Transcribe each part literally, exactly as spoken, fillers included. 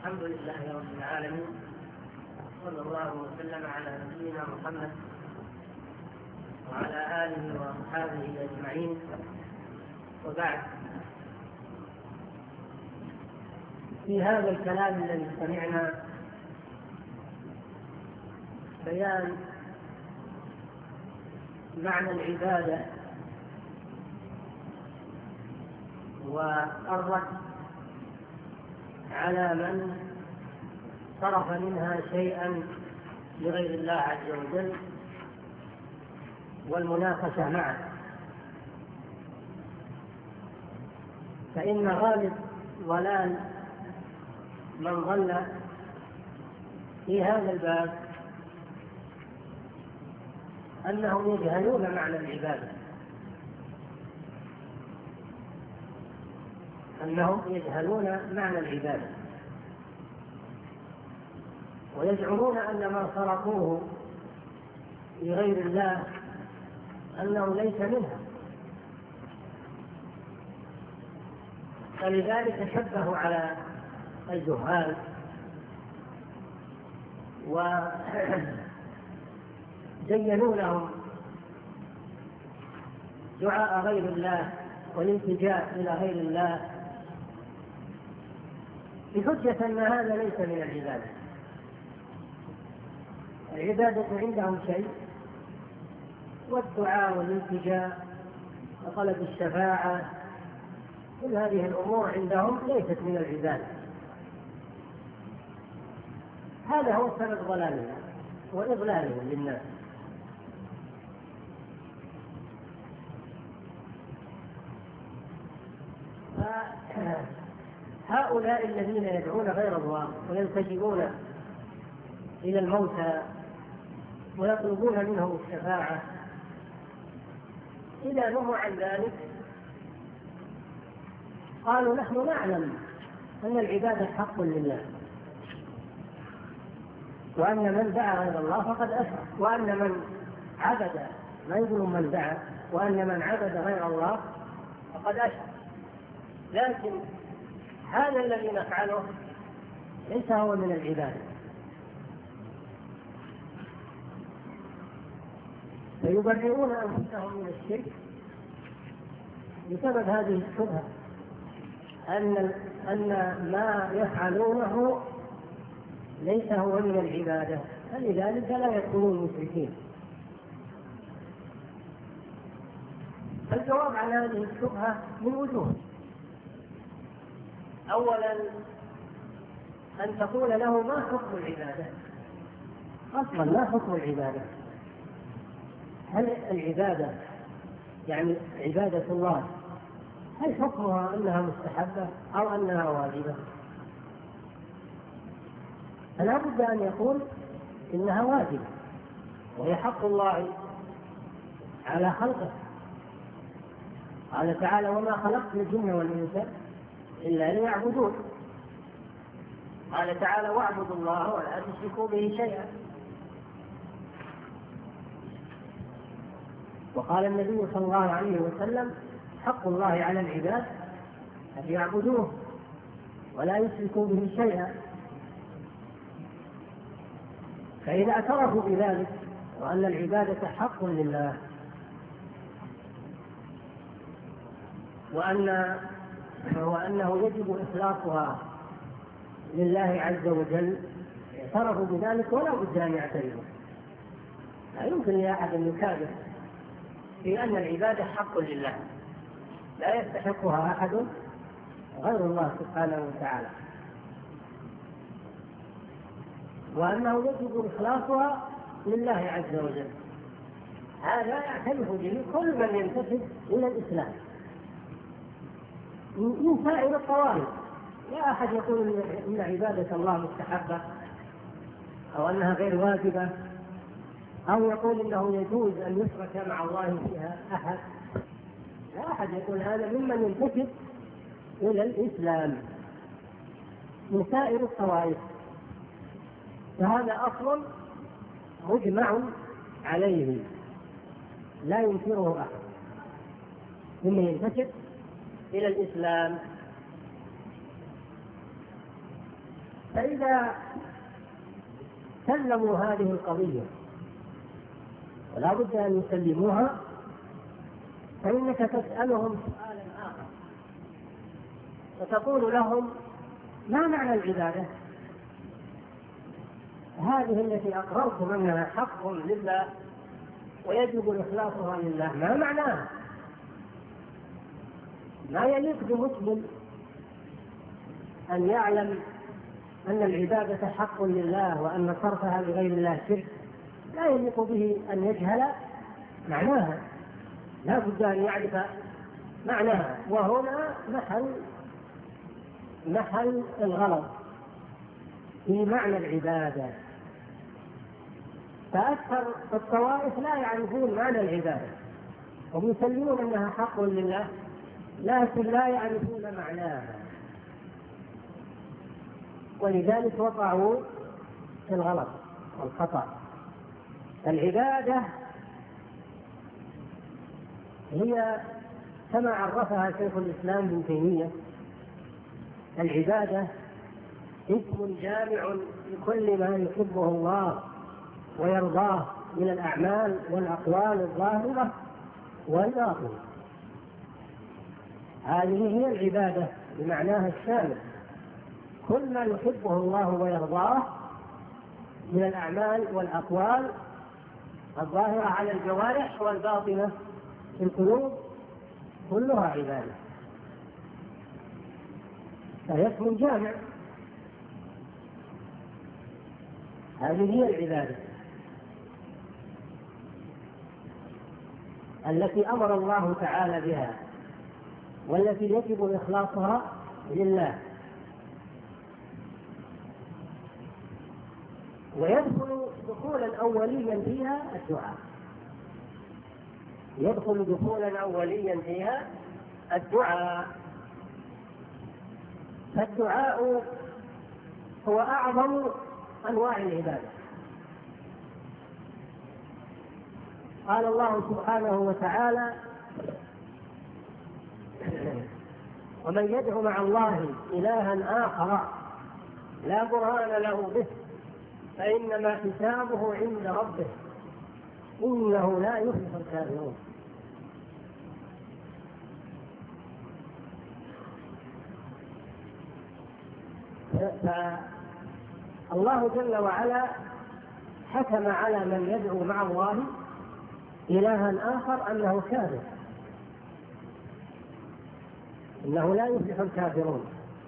الحمد لله رب العالمين، صلى الله وسلم على نبينا محمد وعلى آله وأصحابه أجمعين، وبعد. في هذا الكلام الذي سمعنا بيان معنى العبادة والرد على من صرف منها شيئا لغير الله عز وجل، والمناقشة معه. فإن غالب ضلال من ضل في هذا الباب أنهم يجهلون معنى العبادة أنهم يجهلون معنى العبادة ويزعمون أن ما صرفوه لغير الله أنه ليس منها، فلذلك شبهوا على الجهال وزينوا لهم دعاء غير الله والالتجاء إلى غير الله بحجة أن هذا ليس من العبادة. العبادة عندهم شيء، والدعاء والالتجاء وطلب الشفاعة كل هذه الأمور عندهم ليست من العبادة. هذا هو سبب ضلالهم وإضلالهم للناس. هؤلاء الذين يدعون غير الله ويلتجئون إلى الموتى ويطلبون منهم الشفاعة، إذا نهوا عن ذلك قالوا نحن نعلم أن العبادة حق لله، وأن من دعا غير الله فقد أشرك، وأن من عبد، ما يقولون من دعا، وأن من عبد غير الله فقد أشرك. لكن هذا الذي نفعله ليس هو من العبادة، فيبرئون أنفسهم من الشرك بسبب هذه الشبهة أن أن ما يفعلونه ليس هو من العبادة، فلذلك لا يكونون مشركين. الجواب على هذه الشبهة من وجوه. أولا أن تقول له ما حكم العبادة؟ أصلا ما حكم العبادة؟ هل العبادة يعني عبادة الله هل حكمها أنها مستحبة أو أنها واجبة؟ فلا بد أن يقول إنها واجبة، وهي حق الله على خلقه. قال تعالى وما خلقت الجن والإنس إلا ليعبدون. قال تعالى واعبدوا الله ولا تشركوا به شيئا. وقال النبي صلى الله عليه وسلم حق الله على العباد أن يعبدوه ولا يشركوا به شيئا. فإذا اعترفوا بذلك وأن العبادة حق لله، وأن وأنه يجب إخلاصها لله عز وجل، اعترفوا بذلك ولا بد أن يعترفوا. لا يمكن لأحد أن يكابر في أن العبادة حق لله لا يستحقها أحد غير الله سبحانه وتعالى، وأنه يجب إخلاصها لله عز وجل. هذا يعترف به كل من ينتسب إلى الإسلام من سائر الطوائف. لا أحد يقول إن عبادة الله مستحبة أو أنها غير واجبة، أو يقول إنه يجوز أن يشرك مع الله فيها أحد. لا أحد يقول هذا ممن ينتسب إلى الإسلام من سائر الطوائف. فهذا أصل مجمع عليه لا ينكره أحد ممن ينتسب إلى الإسلام. فإذا سلموا هذه القضية ولا بد أن يسلموها، فإنك تسألهم سؤالا آخر وتقول لهم: ما معنى العبادة؟ هذه التي أقررتم أنها حق لله ويجب إخلاصها لله، ما معناها؟ ما يليق بمسلم أن يعلم أن العبادة حق لله وأن صرفها لغير الله شرك، لا يليق به أن يجهل معناها، لا بد أن يعرف معناها. وهنا محل محل الغلط في معنى العبادة، فأكثر الطوائف لا يعرفون معنى العبادة، هم يسلمون أنها حق لله لكن لا يعرفون معناها، ولذلك وقعوا في الغلط والخطأ. العبادة هي كما عرفها شيخ الإسلام ابن تيمية: العبادة اسم جامع لكل ما يحبه الله ويرضاه من الأعمال والأقوال الظاهرة والباطنة. هذه هي العبادة بمعناها الشامل، كل ما يحبه الله ويرضاه من الأعمال والأقوال الظاهرة على الجوارح والباطنة في القلوب، كلها عبادة، فهي اسم جامع. هذه هي العبادة التي أمر الله تعالى بها والتي يجب إخلاصها لله. ويدخل دخولا أوليا فيها الدعاء، يدخل دخولا أوليا فيها الدعاء. فالدعاء هو أعظم أنواع العبادة. قال الله سبحانه وتعالى: ومن يدعو مع الله إلها آخر لا برهان له به فإنما حسابه عند ربه إنه لا يفلح الكافرون. فالله جل وعلا حكم على من يدعو مع الله إلها آخر أنه كافر، إنه لا يفلح الكافرون،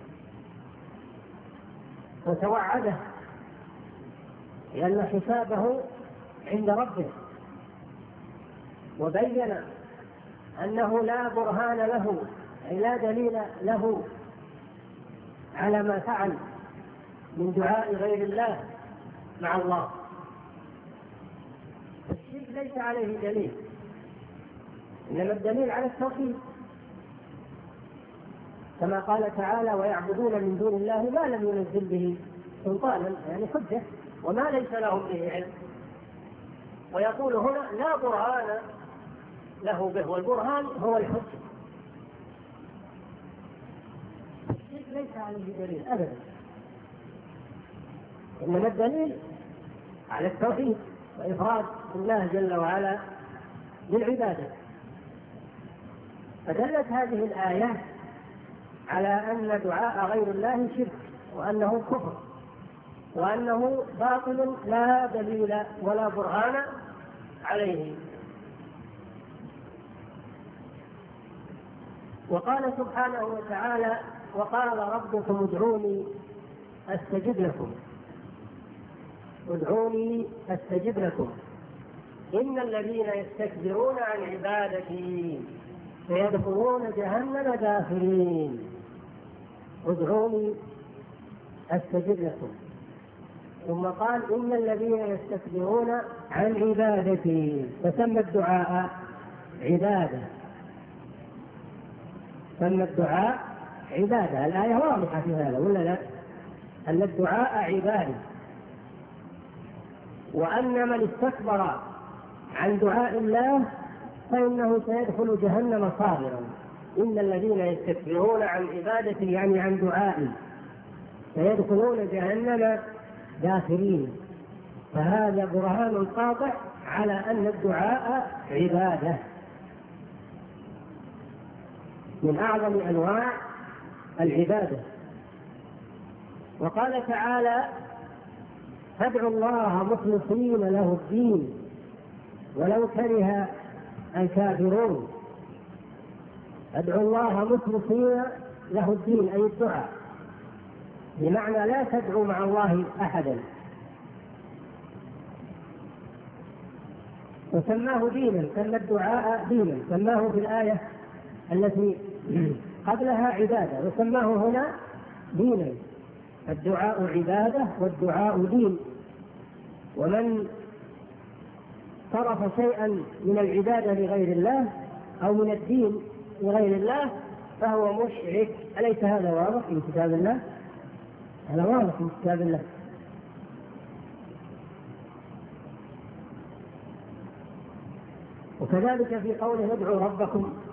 وتوعده لأن حسابه عند ربه، وبين أنه لا برهان له أي لا دليل له على ما فعل من دعاء غير الله مع الله. الشرك ليس عليه دليل، إنما الدليل على التوحيد، كما قال تعالى: ويعبدون من دون الله ما لم ينزل به سلطانا، يعني حجة، وما ليس لهم به علم. ويقول هنا: لا برهان له به، والبرهان هو الحجة. الشرك ليس عليه دليل أبدا، إنما الدليل على التوحيد وإفراد الله جل وعلا بالعبادة. فدلت هذه الآيات على أن دعاء غير الله شرك، وأنه كفر، وأنه باطل لا دليل ولا برهان عليه. وقال سبحانه وتعالى: وقال ربكم ادعوني أستجب لكم، ادعوني أستجب لكم إن الذين يستكبرون عن عبادتي سيدخلون جهنم داخرين. ادعوني أستجب لكم، ثم قال: إن الذين يستكبرون عن عبادتي، فسمى الدعاء عبادة، سمى الدعاء عبادة. الآية واضحة في هذا ولا لا؟ أن الدعاء عبادة، وأن من استكبر عن دعاء الله فإنه سيدخل جهنم صاغرا. إن الذين يستكبرون عن عبادتي يعني عن دعائي فيدخلون جهنم داخرين. فهذا برهان قاطع على أن الدعاء عبادة من أعظم أنواع العبادة. وقال تعالى: فادعوا الله مخلصين له الدين ولو كره الكافرون. ادعوا الله مخلصين له الدين أي الدعاء، بمعنى لا تدعوا مع الله أحدا. وسماه دينا، سمى الدعاء دينا، سماه في الآية التي قبلها عبادة، وسماه هنا دينا. الدعاء عبادة والدعاء دين. ومن صرف شيئا من العبادة لغير الله أو من الدين لغير الله فهو مشرك. أليس هذا واضح في كتاب الله؟ هذا واضح في كتاب الله. وكذلك في قوله: ادعوا ربكم